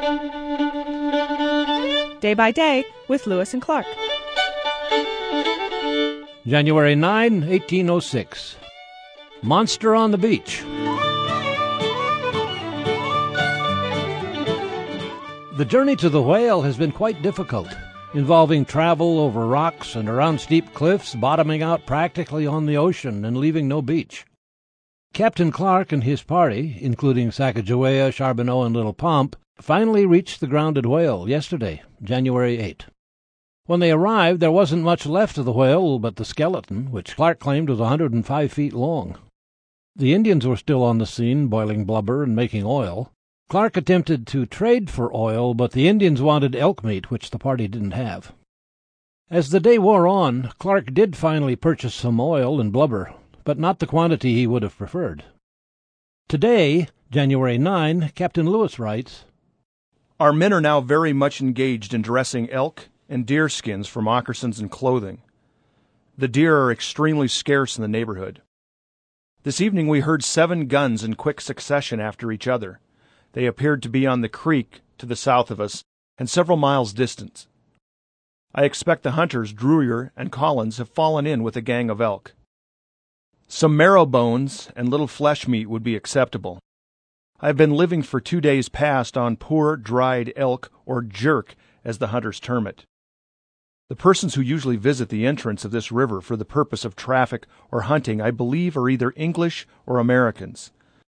Day by Day with Lewis and Clark. January 9, 1806. Monster on the Beach. The journey to the whale has been quite difficult, involving travel over rocks and around steep cliffs, bottoming out practically on the ocean and leaving no beach. Captain Clark and his party, including Sacagawea, Charbonneau, and Little Pomp, finally reached the grounded whale yesterday, January 8. When they arrived, there wasn't much left of the whale but the skeleton, which Clark claimed was 105 feet long. The Indians were still on the scene, boiling blubber and making oil. Clark attempted to trade for oil, but the Indians wanted elk meat, which the party didn't have. As the day wore on, Clark did finally purchase some oil and blubber, but not the quantity he would have preferred. Today, January 9, Captain Lewis writes, Our men are now very much engaged in dressing elk and deer skins for moccasins and clothing. The deer are extremely scarce in the neighborhood. This evening we heard 7 guns in quick succession after each other. They appeared to be on the creek to the south of us and several miles distant. I expect the hunters, Drewer and Collins, have fallen in with a gang of elk. Some marrow bones and little flesh meat would be acceptable. I have been living for 2 days past on poor dried elk, or jerk, as the hunters term it. The persons who usually visit the entrance of this river for the purpose of traffic or hunting, I believe, are either English or Americans.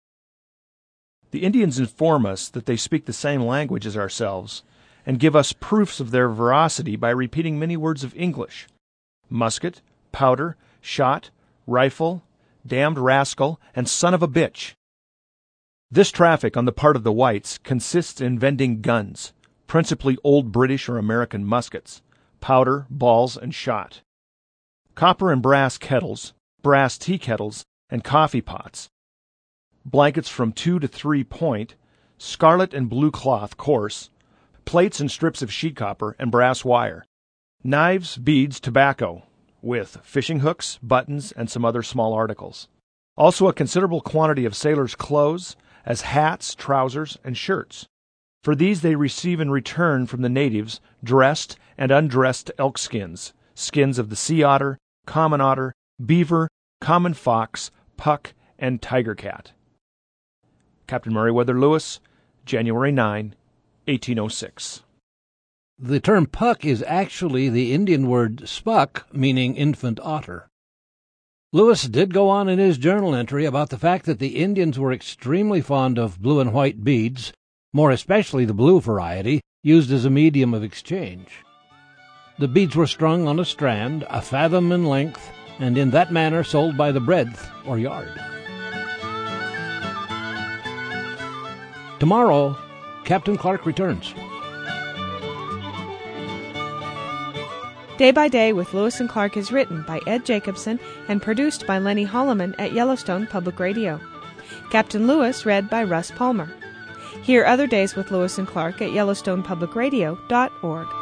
The Indians inform us that they speak the same language as ourselves, and give us proofs of their veracity by repeating many words of English: musket, powder, shot, rifle, damned rascal, and son of a bitch. This traffic on the part of the whites consists in vending guns, principally old British or American muskets, powder, balls, and shot, copper and brass kettles, brass tea kettles, and coffee pots, blankets from 2 to 3 point, scarlet and blue cloth coarse, plates and strips of sheet copper and brass wire, knives, beads, tobacco, with fishing hooks, buttons, and some other small articles. Also a considerable quantity of sailors' clothes, as hats, trousers, and shirts. For these they receive in return from the natives dressed and undressed elk skins, skins of the sea otter, common otter, beaver, common fox, puck, and tiger cat. Captain Meriwether Lewis, January 9, 1806. The term puck is actually the Indian word spuck, meaning infant otter. Lewis did go on in his journal entry about the fact that the Indians were extremely fond of blue and white beads, more especially the blue variety, used as a medium of exchange. The beads were strung on a strand, a fathom in length, and in that manner sold by the breadth or yard. Tomorrow, Captain Clark returns. Day by Day with Lewis and Clark is written by Ed Jacobson and produced by Lenny Holloman at Yellowstone Public Radio. Captain Lewis read by Russ Palmer. Hear other days with Lewis and Clark at YellowstonePublicRadio.org.